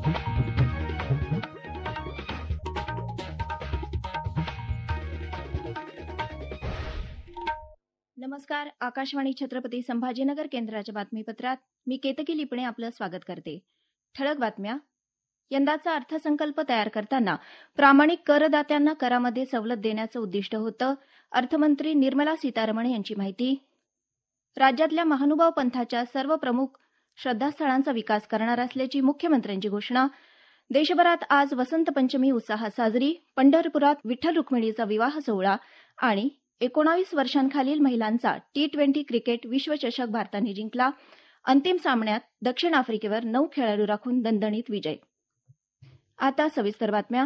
नमस्कार. आकाशवाणी छत्रपती संभाजीनगर केंद्राच्या बातमीपत्रात मी केतकी लिपणे आपलं स्वागत करते. ठळक बातम्या. यंदाचा अर्थसंकल्प तयार करताना प्रामाणिक करदात्यांना करामध्ये सवलत देण्याचं उद्दिष्ट होतं. अर्थमंत्री निर्मला सीतारमण यांची माहिती. राज्यातल्या महानुभाव पंथाच्या सर्व प्रमुख श्रद्धास्थळांचा विकास करणार असल्याची मुख्यमंत्र्यांची घोषणा. देशभरात आज वसंत पंचमी उत्साहात साजरी. पंढरपुरात विठ्ठल रुक्मिणीचा विवाह सोहळा आणि 19 वर्षांखालील महिलांचा T20 क्रिकेट विश्वचषक भारताने जिंकला. अंतिम सामन्यात दक्षिण आफ्रिकेवर 9 खेळाडू राखून दणदणीत विजय. आता सविस्तर बातम्या.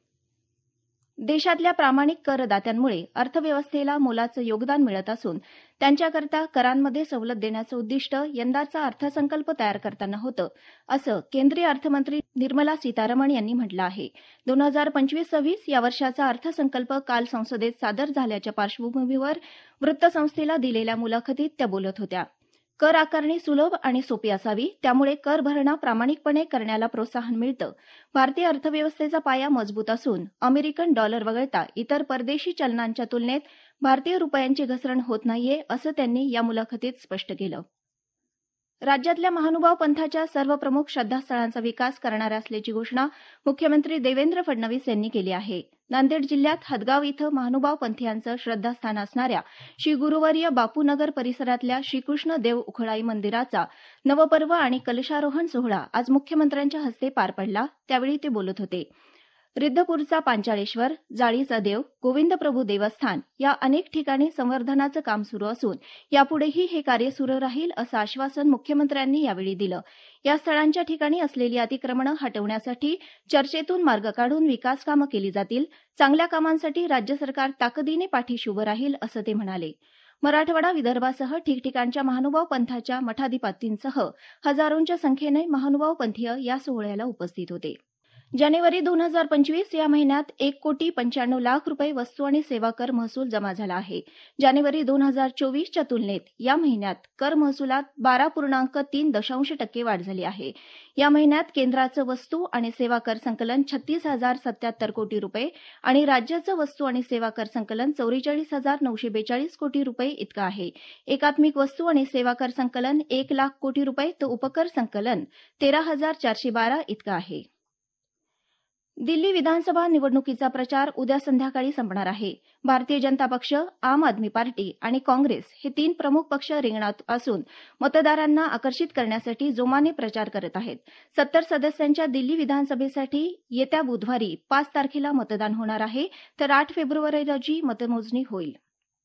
देशातल्या प्रामाणिक करदात्यांमुळे अर्थव्यवस्थेला मोलाचं योगदान मिळत असून त्यांच्याकरता करांमध्ये सवलत देण्याचं उद्दिष्ट यंदाचा अर्थसंकल्प तयार करताना होतं, असं केंद्रीय अर्थमंत्री निर्मला सीतारमण यांनी म्हटलं आहे. 2025-26 या वर्षाचा अर्थसंकल्प काल संसदेत सादर झाल्याच्या पार्श्वभूमीवर वृत्तसंस्थेला दिलेल्या मुलाखतीत त्या बोलत होत्या. कर आकारणी सुलभ आणि सोपी असावी, त्यामुळे कर भरणा प्रामाणिकपणे करण्याला प्रोत्साहन मिळतं. भारतीय अर्थव्यवस्थेचा पाया मजबूत असून अमेरिकन डॉलर वगळता इतर परदेशी चलनांच्या तुलनेत भारतीय रुपयांची घसरण होत नाहीये, असं त्यांनी या मुलाखतीत स्पष्ट केलं. राज्यातल्या महानुभाव पंथाच्या सर्व प्रमुख श्रद्धास्थळांचा विकास करणार असल्याची घोषणा मुख्यमंत्री देवेंद्र फडणवीस यांनी केली आहे. नांदेड जिल्ह्यात हदगाव इथं महानुभाव पंथीयांचं श्रद्धास्थान असणाऱ्या श्री गुरुवर्य बापूनगर परिसरातल्या श्रीकृष्ण देव उखळाई मंदिराचा नवपर्व आणि कलशारोहण सोहळा आज मुख्यमंत्र्यांच्या हस्ते पार पडला. त्यावेळी ते बोलत होते. रिद्धपूरचा पांचाळेश्वर, जाळीचा देव, गोविंदप्रभू देवस्थान या अनेक ठिकाणी संवर्धनाचं काम सुरू असून यापुढेही हे कार्य सुरू राहील असं आश्वासन मुख्यमंत्र्यांनी यावेळी दिलं. या स्थळांच्या ठिकाणी असलेली अतिक्रमणं हटवण्यासाठी चर्चेतून मार्ग काढून विकास कामं केली जातील. चांगल्या कामांसाठी राज्य सरकार ताकदीने पाठीशी उभं राहील असं ते म्हणाले. मराठवाडा, विदर्भासह ठिकठिकाणच्या महानुभाव पंथाच्या मठाधिपतींसह हजारोंच्या संख्येने महानुभाव पंथीय या सोहळ्याला उपस्थित होते. जानेवारी 2025 या महिन्यात 1,95,00,000 रुपये वस्तू आणि सेवा कर महसूल जमा झाला आहे. जानेवारी 2024च्या तुलनेत या महिन्यात कर महसुलात 12.3% वाढ झाली आहे. या महिन्यात केंद्राचं वस्तू आणि सेवा कर संकलन 36,077 कोटी रुपये आणि राज्याचं वस्तू आणि सेवा कर संकलन 44,942 कोटी रुपये इतकं आहे. एकात्मिक वस्तू आणि सेवा कर संकलन 1,00,000 कोटी रुपये तर उपकर संकलन 13,412 इतकं आहे. दिल्ली विधानसभा निवडणुकीचा प्रचार उद्या संध्याकाळी संपणार आहे. भारतीय जनता पक्ष, आम आदमी पार्टी आणि काँग्रेस हे 3 प्रमुख पक्ष रिंगणात असून मतदारांना आकर्षित करण्यासाठी जोमाने प्रचार करत आहेत. 70 सदस्यांच्या दिल्ली विधानसभेसाठी येत्या बुधवारी 5 तारखेला मतदान होणार आहे, तर 8 फेब्रुवारी रोजी मतमोजणी होईल.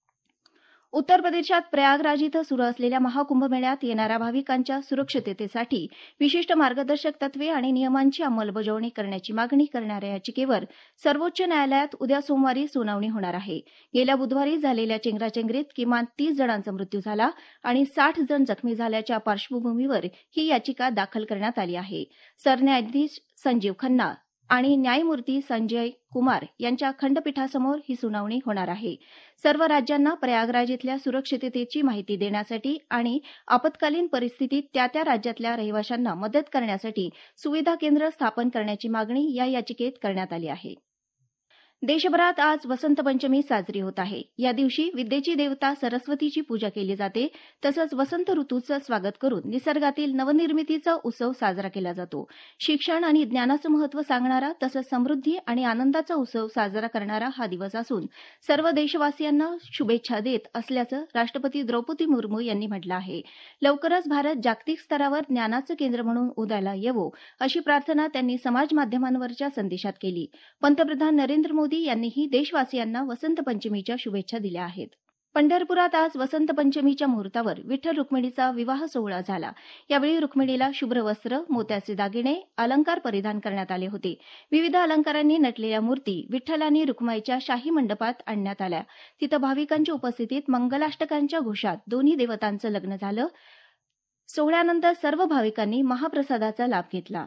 उत्तर प्रदेशात प्रयागराज इथं सुरू असलेल्या महाकुंभमेळ्यात येणाऱ्या भाविकांच्या सुरक्षिततेसाठी विशिष्ट मार्गदर्शक तत्वे आणि नियमांची अंमलबजावणी करण्याची मागणी करणाऱ्या याचिकेवर सर्वोच्च न्यायालयात उद्या सोमवारी सुनावणी होणार आहे. गेल्या बुधवारी झालेल्या चेंगराचेंगरीत किमान 30 जणांचा मृत्यू झाला आणि 60 जण जखमी झाल्याच्या पार्श्वभूमीवर ही याचिका दाखल करण्यात आली आहे. सरन्यायाधीश संजीव खन्ना आणि न्यायमूर्ती संजय कुमार यांच्या खंडपीठासमोर ही सुनावणी होणार आहे. सर्व राज्यांना प्रयागराज इथल्या सुरक्षिततेची माहिती देण्यासाठी आणि आपत्कालीन परिस्थितीत त्या राज्यातल्या रहिवाशांना मदत करण्यासाठी सुविधा केंद्र स्थापन करण्याची मागणी या याचिकेत करण्यात आली आहे. देशभरात आज वसंत पंचमी साजरी होत आहे. या दिवशी विद्येची देवता सरस्वतीची पूजा केली जाते. तसंच वसंत ऋतूचं स्वागत करून निसर्गातील नवनिर्मितीचा उत्सव साजरा केला जातो. शिक्षण आणि ज्ञानाचं महत्त्व सांगणारा तसंच समृद्धी आणि आनंदाचा उत्सव साजरा करणारा हा दिवस असून सर्व देशवासियांना शुभेच्छा देत असल्याचं राष्ट्रपती द्रौपदी मुर्मू यांनी म्हटलं आहे. लवकरच भारत जागतिक स्तरावर ज्ञानाचं केंद्र म्हणून उदयाला येवो अशी प्रार्थना त्यांनी समाज माध्यमांवरच्या संदेशात केली. पंतप्रधान नरेंद्र मोदी यांनीही देशवासियांना वसंत पंचमीच्या शुभेच्छा दिल्या आहेत. पंढरपुरात आज वसंत पंचमीच्या मुहूर्तावर विठ्ठल रुक्मिणीचा विवाह सोहळा झाला. यावेळी रुक्मिणीला शुभ्र वस्त्र, मोत्याचे दागिने, अलंकार परिधान करण्यात आले होते. विविध अलंकारांनी नटलेल्या मूर्ती विठ्ठल आणि रुक्माईच्या शाही मंडपात आणण्यात आल्या. तिथं भाविकांच्या उपस्थितीत मंगलाष्टकांच्या घोषात दोन्ही देवतांचं लग्न झालं. सोहळ्यानंतर सर्व भाविकांनी महाप्रसादाचा लाभ घेतला.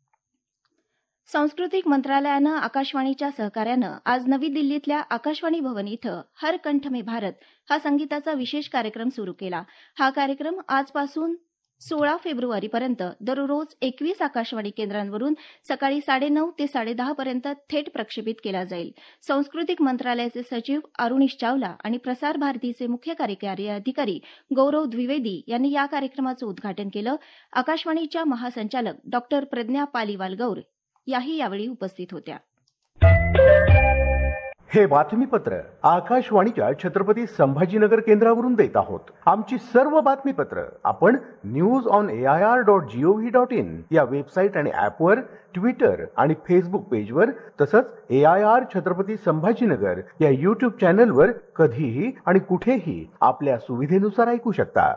सांस्कृतिक मंत्रालयानं आकाशवाणीच्या सहकार्यानं आज नवी दिल्लीतल्या आकाशवाणी भवन इथं हर कंठ में भारत हा संगीताचा विशेष कार्यक्रम सुरू केला. हा कार्यक्रम आजपासून 16 फेब्रुवारीपर्यंत दररोज 21 आकाशवाणी केंद्रांवरून सकाळी 9:30 ते 10:30 पर्यंत थेट प्रक्षेपित केला जाईल. सांस्कृतिक मंत्रालयाचे सचिव अरुणीश चावला आणि प्रसार भारतीचे मुख्य कार्यकारी अधिकारी गौरव द्विवेदी यांनी या कार्यक्रमाचं उद्घाटन केलं. आकाशवाणीच्या महासंचालक डॉ. प्रज्ञा पालीवाल गौर याही यावेळी उपस्थित होत्या. हे बातमीपत्र आकाशवाणीच्या छत्रपती संभाजीनगर केंद्रावरून देत आहोत. आमची सर्व बातमीपत्र आपण newsonair.gov.in या वेबसाईट आणि ऍपवर, ट्विटर आणि फेसबुक पेजवर, तसंच AIR छत्रपती संभाजीनगर या युट्यूब चॅनलवर कधीही आणि कुठेही आपल्या सुविधेनुसार ऐकू शकता.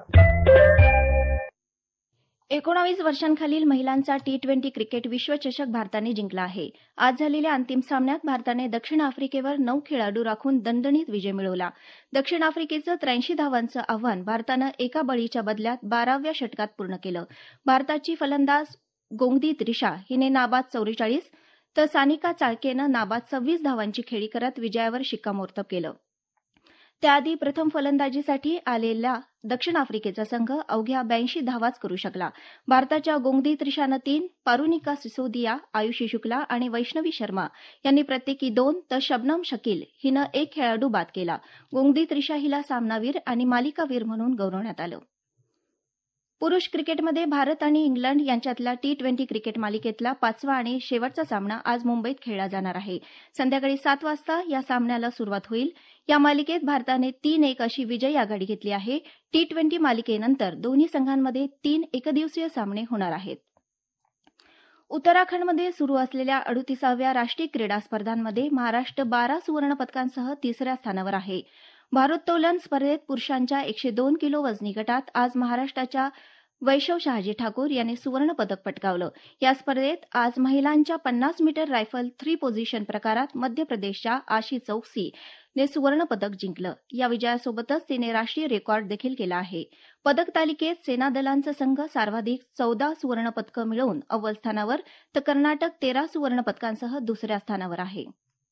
19 वर्षांखालील महिलांचा T20 क्रिकेट विश्वचषक भारताने जिंकला आहे. आज झालेल्या अंतिम सामन्यात भारताने दक्षिण आफ्रिकेवर 9 खेळाडू राखून दणदणीत विजय मिळवला. दक्षिण आफ्रिकेचं 83 धावांचं आव्हान भारतानं एका बळीच्या बदल्यात 12व्या षटकात पूर्ण केलं. भारताची फलंदाज गोंगदी त्रिशा हिने नाबाद 44 तर सानिका चाळकेनं नाबाद 26 धावांची खेळी करत विजयावर शिक्कामोर्तब केलं. त्याआधी प्रथम फलंदाजीसाठी आलेला दक्षिण आफ्रिकेचा संघ अवघ्या 82 धावाच करू शकला. भारताच्या गोंगदी त्रिशानं 3, पारुनिका सिसोदिया, आयुषी शुक्ला आणि वैष्णवी शर्मा यांनी प्रत्येकी 2 तर शबनम शकील हिनं 1 खेळाडू बाद केला. गोंगदी त्रिशा हिला सामनावीर आणि मालिकावीर म्हणून गौरवण्यात आलं. पुरुष क्रिकेटमध्ये भारत आणि इंग्लंड यांच्यातल्या T20 क्रिकेट मालिकेतला 5वा आणि शेवटचा सामना आज मुंबईत खेळला जाणार आहे. संध्याकाळी 7 वाजता या सामन्याला सुरुवात होईल. या मालिकेत भारताने 3-1 अशी विजयी आघाडी घेतली आहे. T20 मालिकेनंतर दोन्ही संघांमध्ये 3 एकदिवसीय सामने होणार आहेत. उत्तराखंडमध्ये सुरू असलेल्या 38व्या राष्ट्रीय क्रीडा स्पर्धांमध्ये महाराष्ट्र 12 सुवर्ण पदकांसह 3ऱ्या स्थानावर आहे. भारोत्तोलन स्पर्धेत पुरुषांच्या 102 किलो वजनी गटात आज महाराष्ट्राच्या वैशव शहाजी ठाकूर यांनी सुवर्ण पदक पटकावलं. या स्पर्धेत आज महिलांच्या 50 मीटर रायफल 3 पोझिशन प्रकारात मध्य प्रदेशच्या आशी चौकसी ने सुवर्ण पदक जिंकलं. या विजयासोबतच तिने राष्ट्रीय रेकॉर्ड देखील केला आहे. पदक तालिकेत सेना दलांचा संघ सर्वाधिक 14 सुवर्ण पदकं मिळवून अव्वल स्थानावर, तर कर्नाटक 13 सुवर्ण पदकांसह दुसऱ्या स्थानावर आहे.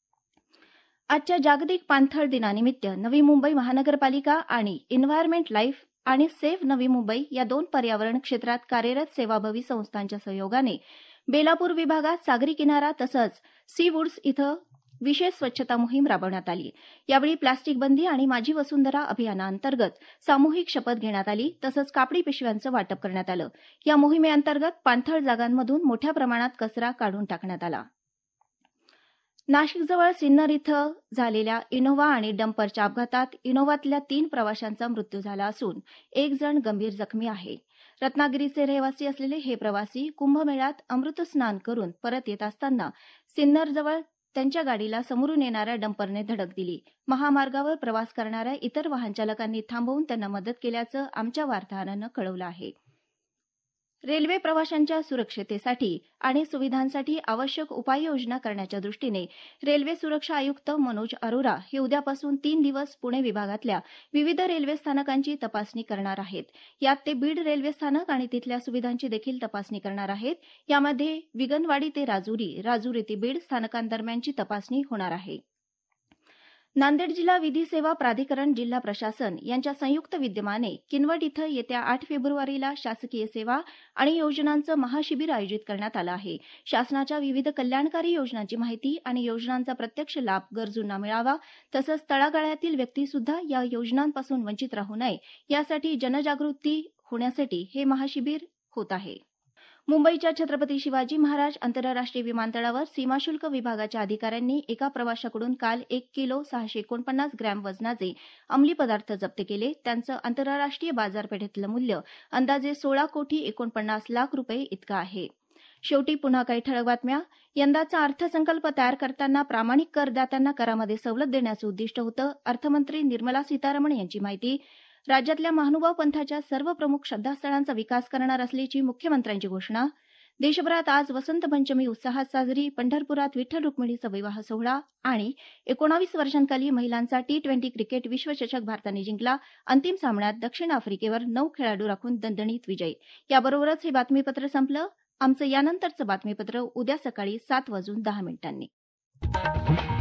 आजच्या जागतिक पाणथळ दिनानिमित्त नवी मुंबई महानगरपालिका आणि एन्व्हायरमेंट लाईफ आणि सेफ नवी मुंबई या 2 पर्यावरण क्षेत्रात कार्यरत सेवाभावी संस्थांच्या सहयोगाने बेलापूर विभागात सागरी किनारा तसंच सी वुड्स इथं विशेष स्वच्छता मोहीम राबवण्यात आली. यावेळी प्लास्टिक बंदी आणि माझी वसुंधरा अभियानाअंतर्गत सामूहिक शपथ घेण्यात आली. तसंच कापडी पिशव्यांचं वाटप करण्यात आलं. या मोहिमेअंतर्गत पाणथळ जागांमधून मोठ्या प्रमाणात कचरा काढून टाकण्यात आला. नाशिकजवळ सिन्नर इथं झालेल्या इनोव्हा आणि डंपरच्या अपघातात इनोव्हातल्या 3 प्रवाशांचा मृत्यू झाला असून 1 जण गंभीर जखमी आहे. रत्नागिरीचे रहिवासी असलेले हे प्रवासी कुंभमेळ्यात अमृतस्नान करून परत येत असताना सिन्नरजवळ त्यांच्या गाडीला समोरून येणाऱ्या डंपरने धडक दिली. महामार्गावर प्रवास करणाऱ्या इतर वाहनचालकांनी थांबवून त्यांना मदत केल्याचं आमच्या वार्ताहरानं कळवलं आहे. रेल्वे प्रवाशांच्या सुरक्षतेसाठी आणि सुविधांसाठी आवश्यक उपाययोजना करण्याच्या दृष्टीने रेल्वे सुरक्षा आयुक्त मनोज अरोरा हे उद्यापासून 3 दिवस पुणे विभागातल्या विविध रेल्वे स्थानकांची तपासणी करणार आहेत. यात ते बीड रेल्वे स्थानक आणि तिथल्या सुविधांची देखील तपासणी करणार आहेत. यामध्ये विगनवाडी ते राजुरी, राजुरी ते बीड स्थानकांदरम्यानची तपासणी होणार आहे. नांदेड जिल्हा विधी सेवा प्राधिकरण, जिल्हा प्रशासन यांच्या संयुक्त विद्यमाने किनवट इथं येत्या 8 फेब्रुवारीला शासकीय सेवा आणि योजनांचं महाशिबिर आयोजित करण्यात आलं आहे. शासनाच्या विविध कल्याणकारी योजनांची माहिती आणि योजनांचा प्रत्यक्ष लाभ गरजूंना मिळावा, तसंच तळागाळातील व्यक्तीसुद्धा या योजनांपासून वंचित राहू नये यासाठी जनजागृती होण्यासाठी हे महाशिबिर होत आहे. मुंबईच्या छत्रपती शिवाजी महाराज आंतरराष्ट्रीय विमानतळावर सीमाशुल्क विभागाच्या अधिकाऱ्यांनी एका प्रवाशाकडून काल 1 किलो 649 ग्रॅम वजनाचे अंमली पदार्थ जप्त केले. त्यांचं आंतरराष्ट्रीय बाजारपेठेतलं मूल्य अंदाजे 16,49,00,000 रुपये इतकं आहे. शेवटी पुन्हा काही ठळक बातम्या. यंदाचा अर्थसंकल्प तयार करताना प्रामाणिक करदात्यांना करामध्ये सवलत देण्याचं उद्दिष्ट होतं. अर्थमंत्री निर्मला सीतारामन यांची माहिती. राज्यातल्या महानुभाव पंथाच्या सर्व प्रमुख श्रद्धास्थळांचा विकास करणार असल्याची मुख्यमंत्र्यांची घोषणा. देशभरात आज वसंत पंचमी उत्साहात साजरी. पंढरपुरात विठ्ठल रुक्मिणीचा विवाह सोहळा. आणि 19 वर्षांखाली महिलांचा T20 क्रिकेट विश्वचषक भारताने जिंकला. अंतिम सामन्यात दक्षिण आफ्रिकेवर 9 खेळाडू राखून दणदणीत विजय. याबरोबरच हे बातमीपत्र संपलं. आमचं यानंतरचं बातमीपत्र उद्या सकाळी 7:10 वाजून